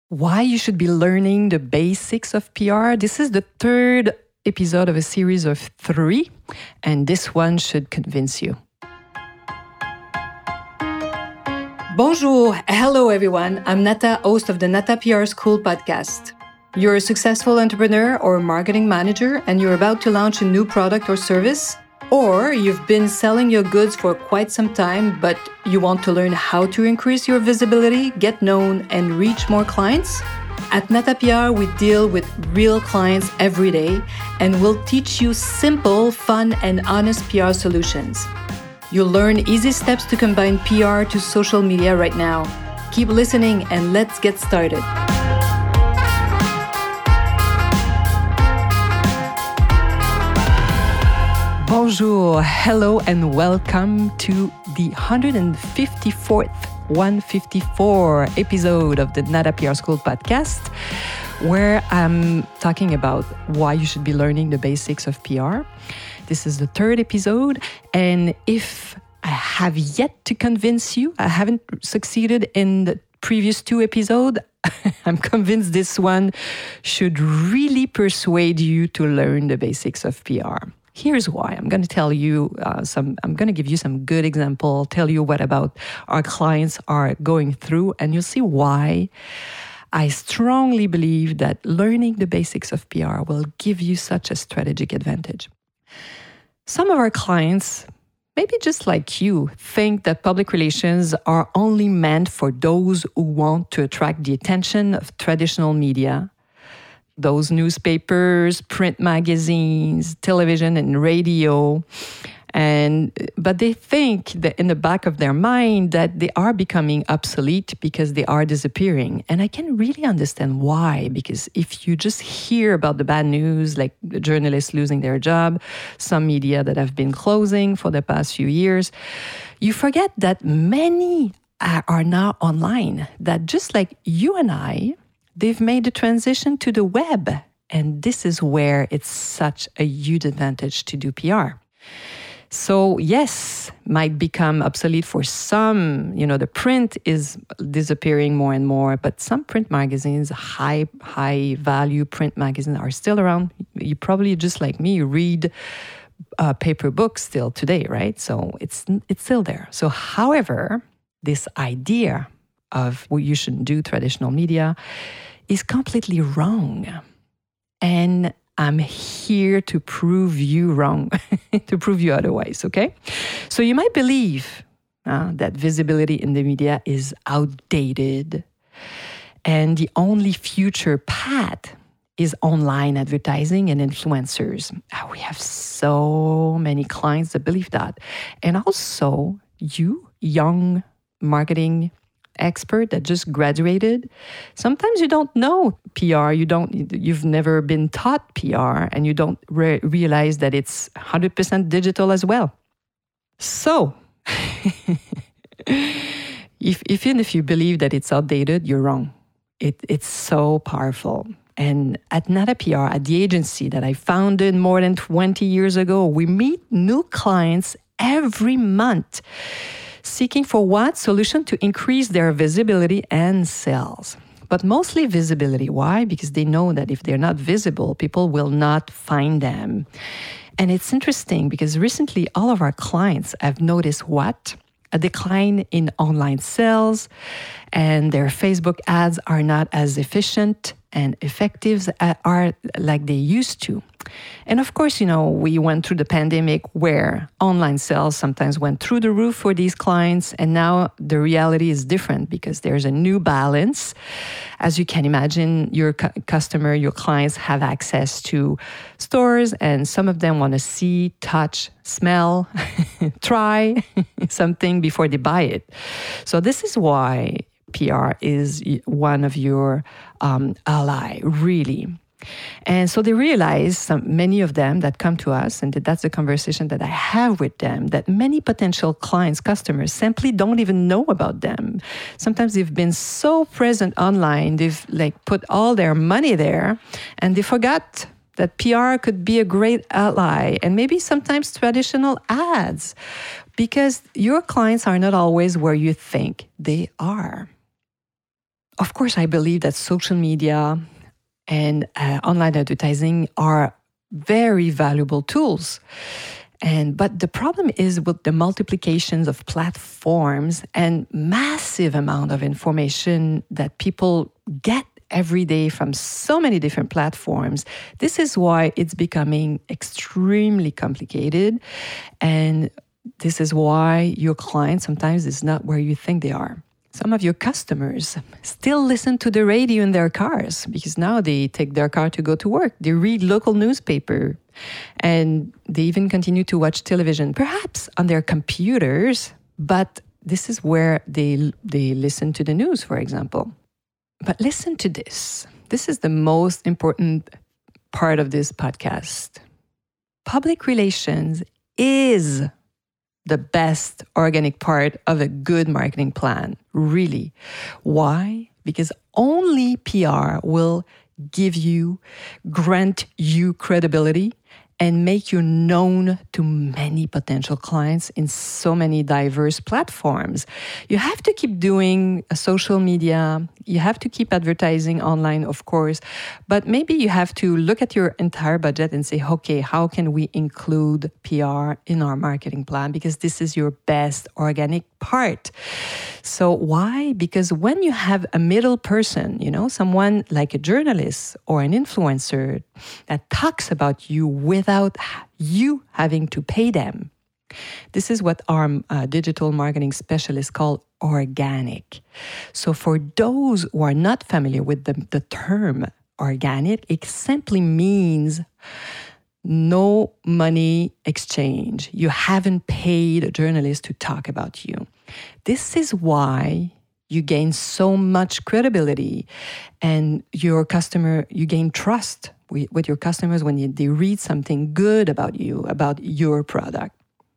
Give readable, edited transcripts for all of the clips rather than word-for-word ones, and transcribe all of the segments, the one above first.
Why you should be learning the basics of PR. This is the third episode of a series of 3, and this one should convince you. Bonjour, hello everyone. I'm Nata, host of the Nata PR School podcast. You're a successful entrepreneur or marketing manager, and you're about to launch a new product or service, or you've been selling your goods for quite some time, but you want to learn how to increase your visibility, get known, and reach more clients? At Nata PR, we deal with real clients every day, and we'll teach you simple, fun, and honest PR solutions. You'll learn easy steps to combine PR to social media right now. Keep listening, and let's get started. Bonjour, hello, and welcome to the 154 episode of the Nata PR School podcast, where I'm talking about why you should be learning the basics of PR. This is the third episode, and if I have yet to convince you, I haven't succeeded in the previous 2 episodes, I'm convinced this one should really persuade you to learn the basics of PR. Here's why. I'm going to tell you I'm going to give you some good example, tell you what about our clients are going through, and you'll see why I strongly believe that learning the basics of PR will give you such a strategic advantage. Some of our clients, maybe just like you, think that public relations are only meant for those who want to attract the attention of traditional media, those newspapers, print magazines, television and radio. But they think that in the back of their mind that they are becoming obsolete because they are disappearing. And I can really understand why, because if you just hear about the bad news, like the journalists losing their job, some media that have been closing for the past few years, you forget that many are now online, that just like you and I, they've made the transition to the web. And this is where it's such a huge advantage to do PR. So yes, might become obsolete for some. The print is disappearing more and more, but some print magazines, high value print magazines are still around. You probably, just like me, read paper books still today, right? So it's still there. So however, this idea of you shouldn't do traditional media is completely wrong. And I'm here to prove you wrong, to prove you otherwise, okay? So you might believe that visibility in the media is outdated and the only future path is online advertising and influencers. We have so many clients that believe that. And also, you, young marketing expert that just graduated, sometimes you don't know PR, you've never been taught PR, and you don't realize that it's 100% digital as well. So, even if you believe that it's outdated, you're wrong. It's so powerful. And at Nata PR, at the agency that I founded more than 20 years ago, we meet new clients every month, seeking for what? Solution to increase their visibility and sales. But mostly visibility. Why? Because they know that if they're not visible, people will not find them. And it's interesting because recently all of our clients have noticed what? A decline in online sales, and their Facebook ads are not as efficient and effective are like they used to. And of course, we went through the pandemic where online sales sometimes went through the roof for these clients. And now the reality is different because there's a new balance. As you can imagine, your customer, your clients have access to stores, and some of them want to see, touch, smell, try something before they buy it. So this is why PR is one of your ally, really. And so they realize, many of them that come to us, and that's the conversation that I have with them, that many potential clients, customers, simply don't even know about them. Sometimes they've been so present online, they've put all their money there, and they forgot that PR could be a great ally, and maybe sometimes traditional ads, because your clients are not always where you think they are. Of course, I believe that social media and online advertising are very valuable tools. But the problem is with the multiplications of platforms and massive amount of information that people get every day from so many different platforms. This is why it's becoming extremely complicated. And this is why your client sometimes is not where you think they are. Some of your customers still listen to the radio in their cars because now they take their car to go to work. They read local newspaper and they even continue to watch television, perhaps on their computers, but this is where they listen to the news, for example. But listen to this. This is the most important part of this podcast. Public relations is the best organic part of a good marketing plan, really. Why? Because only PR will grant you credibility and make you known to many potential clients in so many diverse platforms. You have to keep doing social media. You have to keep advertising online, of course, but maybe you have to look at your entire budget and say, okay, how can we include PR in our marketing plan? Because this is your best organic part. So why? Because when you have a middle person, someone like a journalist or an influencer that talks about you without you having to pay them, this is what our digital marketing specialists call organic. So for those who are not familiar with the term organic, it simply means no money exchange. You haven't paid a journalist to talk about you. This is why you gain so much credibility and you gain trust with your customers when they read something good about you, about your product.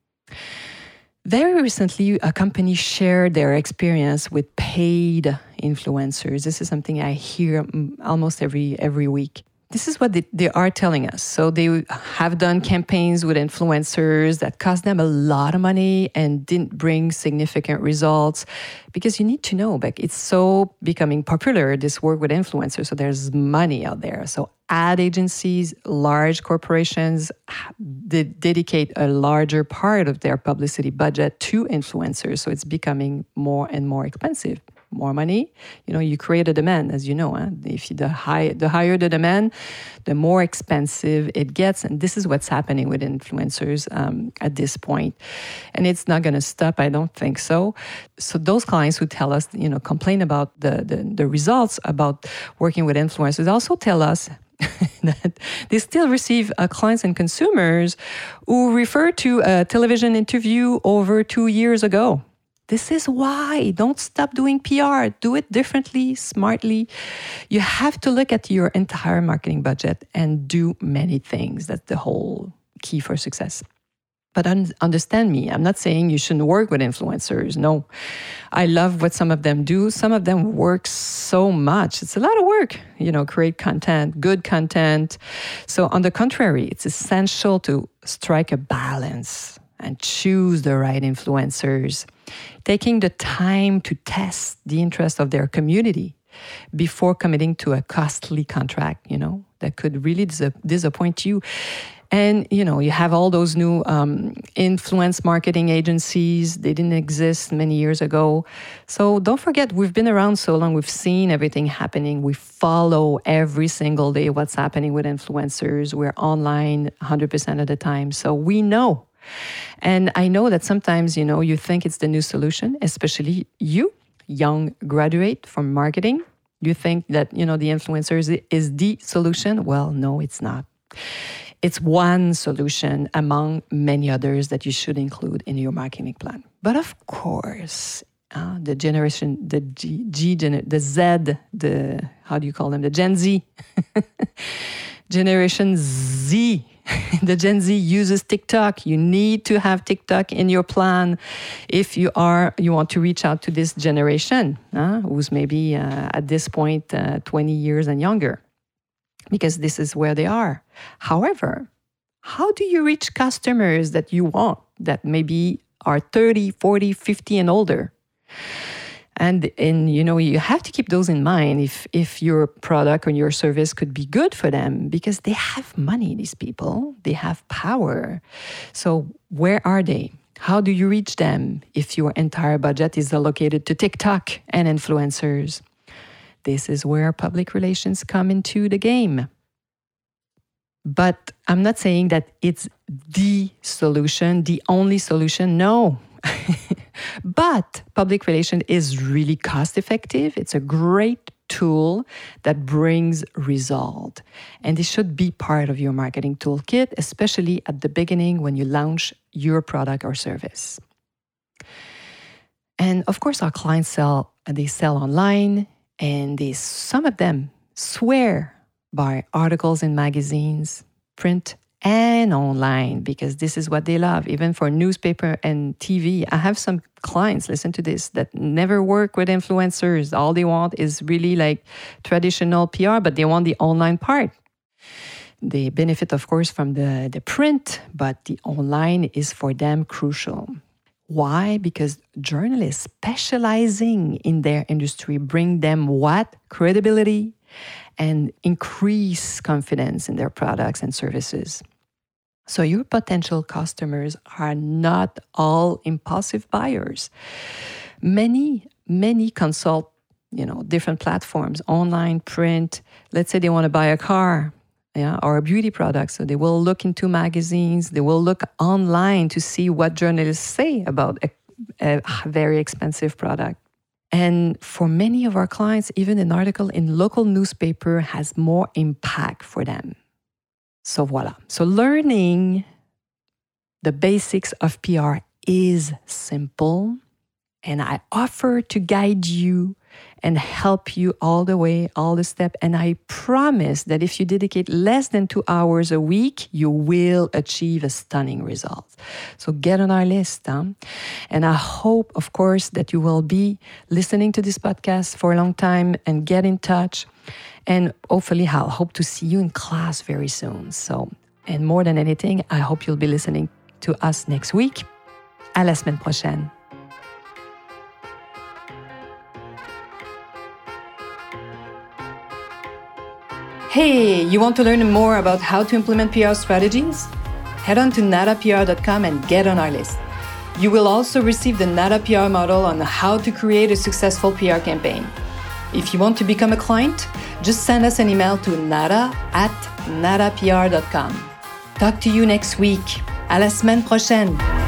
Very recently, a company shared their experience with paid influencers. This is something I hear almost every week. This is what they are telling us. So they have done campaigns with influencers that cost them a lot of money and didn't bring significant results. Because you need to know, Beck, it's so becoming popular, this work with influencers. So there's money out there. So ad agencies, large corporations, they dedicate a larger part of their publicity budget to influencers. So it's becoming more and more expensive. More money, you create a demand, as you know. If the higher the demand, the more expensive it gets. And this is what's happening with influencers at this point. And it's not going to stop, I don't think so. So those clients who tell us, complain about the results about working with influencers also tell us that they still receive clients and consumers who refer to a television interview over 2 years ago. This is why. Don't stop doing PR. Do it differently, smartly. You have to look at your entire marketing budget and do many things. That's the whole key for success. But understand me, I'm not saying you shouldn't work with influencers. No, I love what some of them do. Some of them work so much. It's a lot of work, create content, good content. So on the contrary, it's essential to strike a balance and choose the right influencers, taking the time to test the interest of their community before committing to a costly contract, that could really disappoint you. And, you have all those new influence marketing agencies. They didn't exist many years ago. So don't forget, we've been around so long. We've seen everything happening. We follow every single day what's happening with influencers. We're online 100% of the time. So we know. And I know that sometimes, you think it's the new solution, especially you, young graduate from marketing. You think that, the influencers is the solution. Well, no, it's not. It's one solution among many others that you should include in your marketing plan. But of course, the generation, the Gen Z, Generation Z. The Gen Z uses TikTok. You need to have TikTok in your plan if you want to reach out to this generation, who's maybe at this point 20 years and younger, because this is where they are. However, how do you reach customers that you want that maybe are 30, 40, 50 and older? And you have to keep those in mind if your product or your service could be good for them, because they have money, these people. They have power. So where are they? How do you reach them if your entire budget is allocated to TikTok and influencers? This is where public relations come into the game. But I'm not saying that it's the solution, the only solution. No. But public relations is really cost effective. It's a great tool that brings result. And it should be part of your marketing toolkit, especially at the beginning when you launch your product or service. And of course, our clients sell online, and some of them swear by articles in magazines, print and online, because this is what they love, even for newspaper and TV. I have some clients, listen to this, that never work with influencers. All they want is really like traditional PR, but they want the online part. They benefit, of course, from the print, but the online is for them crucial. Why? Because journalists specializing in their industry bring them what? Credibility and increase confidence in their products and services. So your potential customers are not all impulsive buyers. Many consult, different platforms, online, print. Let's say they want to buy a car, or a beauty product. So they will look into magazines. They will look online to see what journalists say about a very expensive product. And for many of our clients, even an article in local newspaper has more impact for them. So voila. So learning the basics of PR is simple, and I offer to guide you and help you all the way, all the steps. And I promise that if you dedicate less than 2 hours a week, you will achieve a stunning result. So get on our list. And I hope, of course, that you will be listening to this podcast for a long time and get in touch. And hopefully, I'll hope to see you in class very soon. And more than anything, I hope you'll be listening to us next week. À la semaine prochaine. Hey, you want to learn more about how to implement PR strategies? Head on to nadapr.com and get on our list. You will also receive the Nada PR model on how to create a successful PR campaign. If you want to become a client, just send us an email to nada@nadapr.com. Talk to you next week. À la semaine prochaine.